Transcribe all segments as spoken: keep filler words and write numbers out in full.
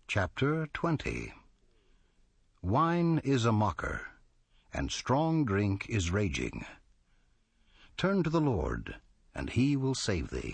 Chapter twenty. Wine is a mocker, and strong drink is raging. Turn to the Lord, and he will save thee.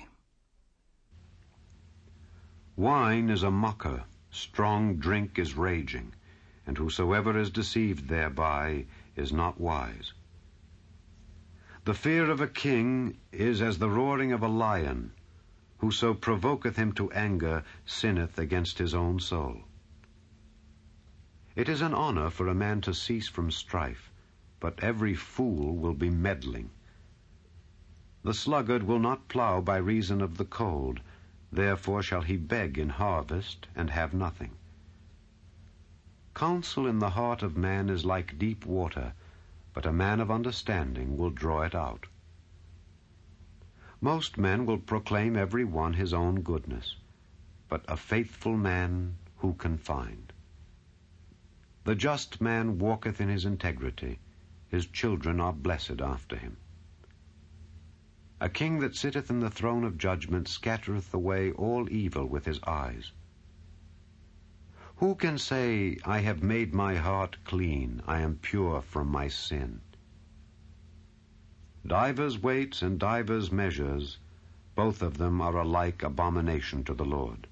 Wine is a mocker, strong drink is raging, and whosoever is deceived thereby is not wise. The fear of a king is as the roaring of a lion. Whoso provoketh him to anger sinneth against his own soul. It is an honor for a man to cease from strife, but every fool will be meddling. The sluggard will not plow by reason of the cold, therefore shall he beg in harvest and have nothing. Counsel in the heart of man is like deep water, but a man of understanding will draw it out. Most men will proclaim every one his own goodness, but a faithful man who can find? The just man walketh in his integrity, his children are blessed after him. A king that sitteth in the throne of judgment scattereth away all evil with his eyes. Who can say, I have made my heart clean, I am pure from my sin? Divers weights and divers measures, both of them are alike abomination to the Lord.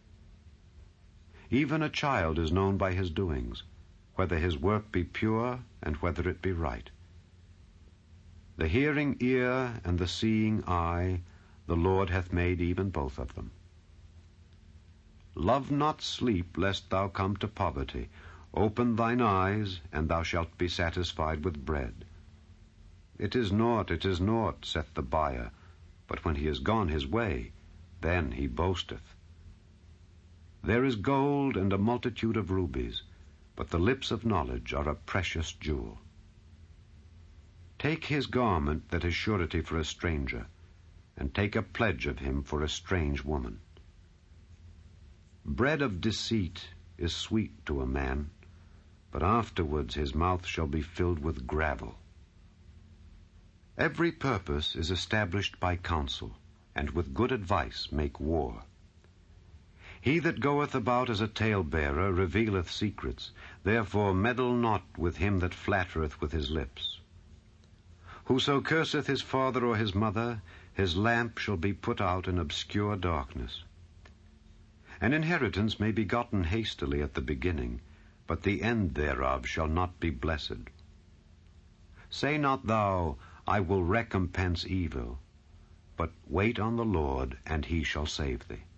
Even a child is known by his doings, whether his work be pure and whether it be right. The hearing ear and the seeing eye, the Lord hath made even both of them. Love not sleep, lest thou come to poverty. Open thine eyes, and thou shalt be satisfied with bread. It is naught, it is naught, saith the buyer, but when he is gone his way, then he boasteth. There is gold and a multitude of rubies, but the lips of knowledge are a precious jewel. Take his garment that is surety for a stranger, and take a pledge of him for a strange woman. Bread of deceit is sweet to a man, but afterwards his mouth shall be filled with gravel. Every purpose is established by counsel, and with good advice make war. He that goeth about as a talebearer revealeth secrets, therefore meddle not with him that flattereth with his lips. Whoso curseth his father or his mother, his lamp shall be put out in obscure darkness. An inheritance may be gotten hastily at the beginning, but the end thereof shall not be blessed. Say not thou, I will recompense evil, but wait on the Lord, and he shall save thee.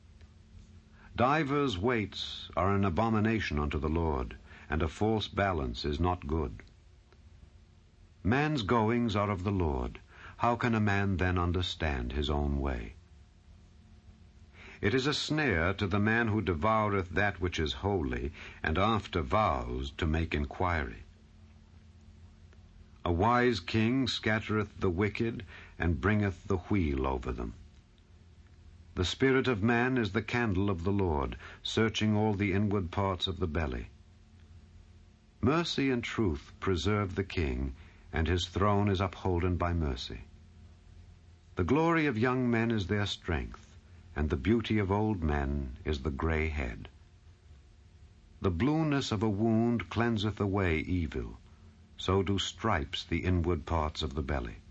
Divers weights are an abomination unto the Lord, and a false balance is not good. Man's goings are of the Lord. How can a man then understand his own way? It is a snare to the man who devoureth that which is holy, and after vows to make inquiry. A wise king scattereth the wicked, and bringeth the wheel over them. The spirit of man is the candle of the Lord, searching all the inward parts of the belly. Mercy and truth preserve the king, and his throne is upholden by mercy. The glory of young men is their strength, and the beauty of old men is the gray head. The blueness of a wound cleanseth away evil, so do stripes the inward parts of the belly.